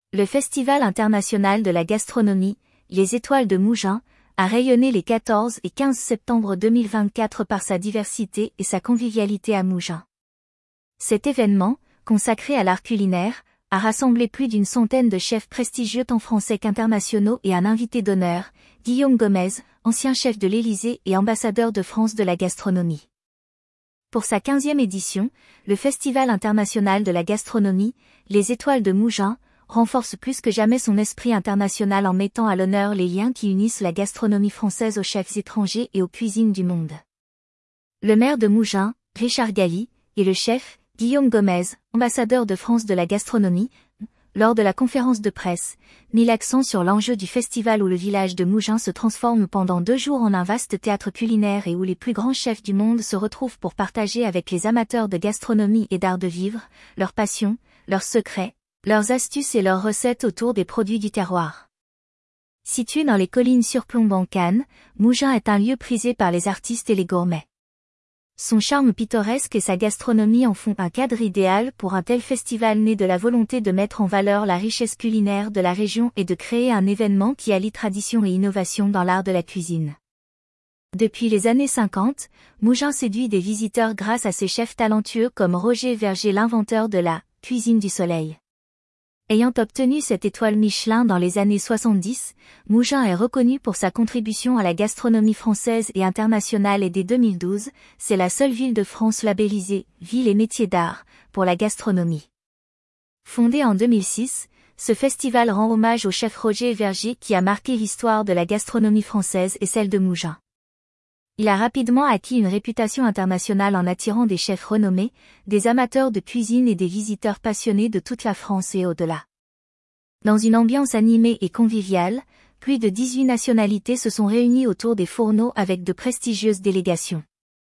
Le Festival international de la gastronomie, Les Étoiles de Mougins, a rayonné les 14 et 15 septembre 2024 par sa diversité et sa convivialité à Mougins. Cet événement, consacré à l'art culinaire, a rassemblé plus d'une centaine de chefs prestigieux tant français qu'internationaux et un invité d'honneur, Guillaume Gomez, ancien chef de l'Élysée et ambassadeur de France de la gastronomie. Pour sa 15e édition, le Festival international de la gastronomie, Les Étoiles de Mougins, renforce plus que jamais son esprit international en mettant à l'honneur les liens qui unissent la gastronomie française aux chefs étrangers et aux cuisines du monde. Le maire de Mougins, Richard Galli, et le chef, Guillaume Gomez, ambassadeur de France de la gastronomie, lors de la conférence de presse, mit l'accent sur l'enjeu du festival où le village de Mougins se transforme pendant 2 jours en un vaste théâtre culinaire et où les plus grands chefs du monde se retrouvent pour partager avec les amateurs de gastronomie et d'art de vivre, leurs passions, leurs secrets, leurs astuces et leurs recettes autour des produits du terroir. Situé dans les collines surplombant Cannes, Mougins est un lieu prisé par les artistes et les gourmets. Son charme pittoresque et sa gastronomie en font un cadre idéal pour un tel festival né de la volonté de mettre en valeur la richesse culinaire de la région et de créer un événement qui allie tradition et innovation dans l'art de la cuisine. Depuis les années 50, Mougins séduit des visiteurs grâce à ses chefs talentueux comme Roger Verger, l'inventeur de la « cuisine du soleil ». Ayant obtenu cette étoile Michelin dans les années 70, Mougins est reconnu pour sa contribution à la gastronomie française et internationale et dès 2012, c'est la seule ville de France labellisée « Ville et métiers d'art » pour la gastronomie. Fondé en 2006, ce festival rend hommage au chef Roger Verger qui a marqué l'histoire de la gastronomie française et celle de Mougins. Il a rapidement acquis une réputation internationale en attirant des chefs renommés, des amateurs de cuisine et des visiteurs passionnés de toute la France et au-delà. Dans une ambiance animée et conviviale, plus de 18 nationalités se sont réunies autour des fourneaux avec de prestigieuses délégations.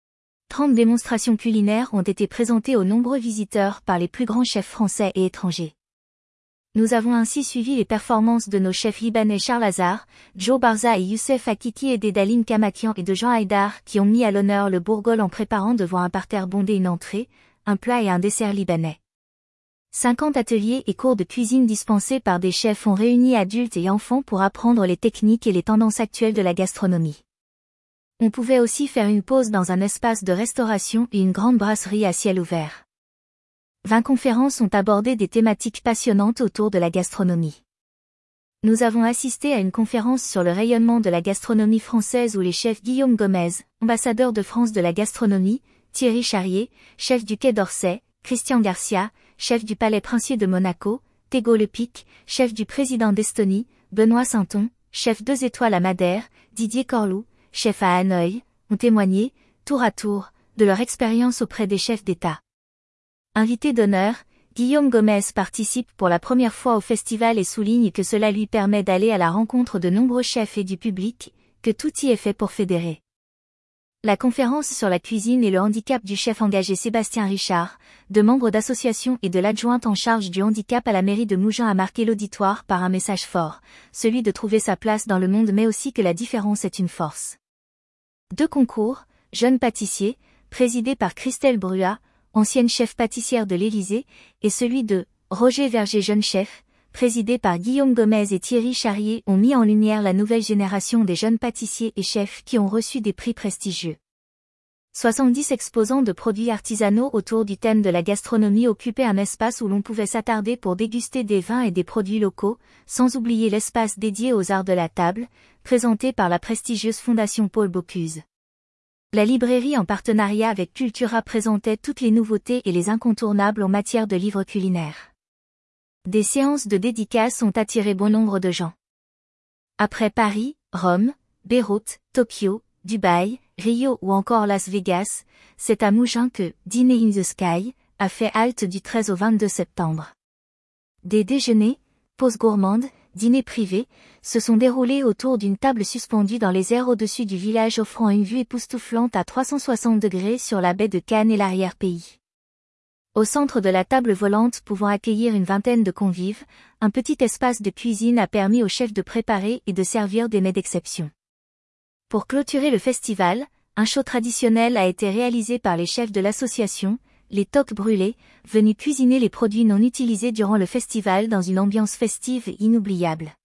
30 démonstrations culinaires ont été présentées aux nombreux visiteurs par les plus grands chefs français et étrangers. Nous avons ainsi suivi les performances de nos chefs libanais Charles Hazar, Joe Barza et Youssef Akiki et d'Edalim Kamakian et de Jean Haïdar qui ont mis à l'honneur le bourgol en préparant devant un parterre bondé une entrée, un plat et un dessert libanais. 50 ateliers et cours de cuisine dispensés par des chefs ont réuni adultes et enfants pour apprendre les techniques et les tendances actuelles de la gastronomie. On pouvait aussi faire une pause dans un espace de restauration et une grande brasserie à ciel ouvert. 20 conférences ont abordé des thématiques passionnantes autour de la gastronomie. Nous avons assisté à une conférence sur le rayonnement de la gastronomie française où les chefs Guillaume Gomez, ambassadeur de France de la gastronomie, Thierry Charrier, chef du Quai d'Orsay, Christian Garcia, chef du Palais Princier de Monaco, Tego Lepic, chef du président d'Estonie, Benoît Sainton, chef 2 étoiles à Madère, Didier Corlou, chef à Hanoï, ont témoigné, tour à tour, de leur expérience auprès des chefs d'État. Invité d'honneur, Guillaume Gomez participe pour la première fois au festival et souligne que cela lui permet d'aller à la rencontre de nombreux chefs et du public, que tout y est fait pour fédérer. La conférence sur la cuisine et le handicap du chef engagé Sébastien Richard, de membres d'associations et de l'adjointe en charge du handicap à la mairie de Mougins a marqué l'auditoire par un message fort, celui de trouver sa place dans le monde mais aussi que la différence est une force. 2 concours, Jeune pâtissier, présidé par Christelle Bruat, ancienne chef pâtissière de l'Élysée, et celui de Roger Verger jeune chef, présidé par Guillaume Gomez et Thierry Charrier ont mis en lumière la nouvelle génération des jeunes pâtissiers et chefs qui ont reçu des prix prestigieux. 70 exposants de produits artisanaux autour du thème de la gastronomie occupaient un espace où l'on pouvait s'attarder pour déguster des vins et des produits locaux, sans oublier l'espace dédié aux arts de la table, présenté par la prestigieuse Fondation Paul Bocuse. La librairie en partenariat avec Cultura présentait toutes les nouveautés et les incontournables en matière de livres culinaires. Des séances de dédicaces ont attiré bon nombre de gens. Après Paris, Rome, Beyrouth, Tokyo, Dubaï, Rio ou encore Las Vegas, c'est à Mougins que Dîner in the Sky a fait halte du 13 au 22 septembre. Des déjeuners, pauses gourmandes, dîners privés, se sont déroulés autour d'une table suspendue dans les airs au-dessus du village offrant une vue époustouflante à 360 degrés sur la baie de Cannes et l'arrière-pays. Au centre de la table volante pouvant accueillir une vingtaine de convives, un petit espace de cuisine a permis aux chefs de préparer et de servir des mets d'exception. Pour clôturer le festival, un show traditionnel a été réalisé par les chefs de l'association, les toques brûlées, venus cuisiner les produits non utilisés durant le festival dans une ambiance festive et inoubliable.